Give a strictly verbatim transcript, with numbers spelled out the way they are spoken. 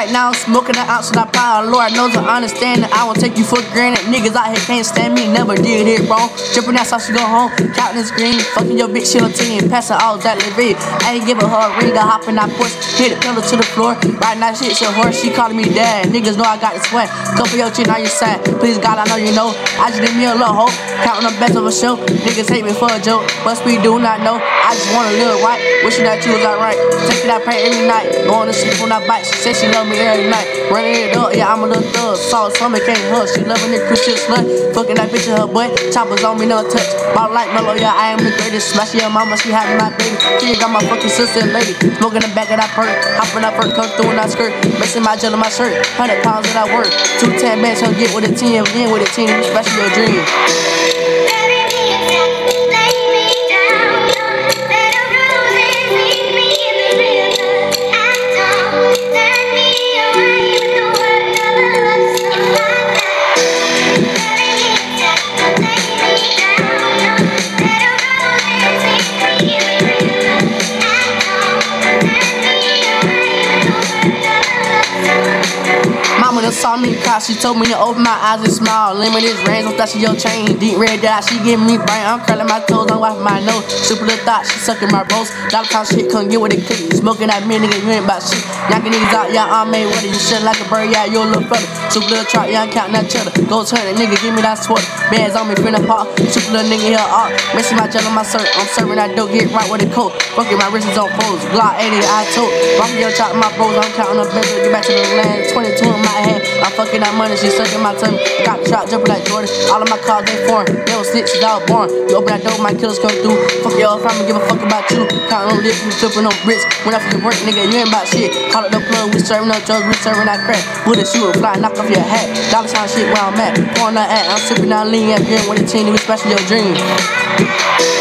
Right now, I'm smoking an ounce and I power. Lord knows I understand that I won't take you for granted. Niggas out here can't stand me, never did it wrong. Dripping that sauce, she go home, counting this green. Fucking your bitch, she on ten, passing all that living. I ain't giving her a ring, I hop in that push, hit it, pedal to the floor. Right now, shit, she a horse, she calling me dad. Niggas know I got the sweat. Couple your chin on your side. Please, God, I know you know. I just need me a little hope, counting the best of a show. Niggas hate me for a joke, but we do not know. I just wanna live right, wishing that you was alright. Taking that pain every night, going to sleep on that bike. She said she love me every night. Running it up, yeah, I'm a little thug. Saw summer can't hush. She loving it Christian slut. Fucking that bitch in her butt. Choppers on me, no touch. Ball like mellow, yeah, I am the greatest. Smash your mama, she having my baby. She got my fucking sister and lady. Smoking the back of that perk. Hopping that perk, come through in that skirt. Mixing my gel in my shirt. Hundred pounds that I work. Two ten bands, so get with a team. Again with a team, especially your dream. Mama done saw me cry, she told me to open my eyes and smile. Limited range, don't touch your chain. Deep red dye, she giving me brain. I'm curling my toes, I'm wiping my nose. Super little thought, she sucking my rolls. Dollar pound shit, couldn't get with it click. Smoking that me, nigga, you ain't about shit. Knocking niggas out, yeah, I'm made with it. You shit like a bird, yeah, you a little feather. Super little trot, yeah, I'm counting that cheddar. Ghost hunting, nigga, give me that sweater. Bands on me, finna pop. Super little nigga here, up. Missing my gel on my shirt. I'm serving that dope, get right with the coat. Fucking my wrists is on foes. Glock eighty, I told. Rockin' your chop, my bros, I'm counting up better. Get back to the land. twenty-two in my hand. I'm fucking that money, she sucking my tummy. Got the shot, jumping like Jordan. All of my cars, they foreign. They don't snitch, she's all born. You open that door, my killers come through. Fuck your if I'ma give a fuck about you. Counting on lips, we flipping on bricks. When I fucking work, nigga, you ain't about shit. Call it the plug, we serving up drugs, we serving that crack. Put a shoe, fly, knock off your hat. Dollar sign shit where I'm at. Pouring that at, I'm sipping that lean, yeah, being with a team, we special your dream.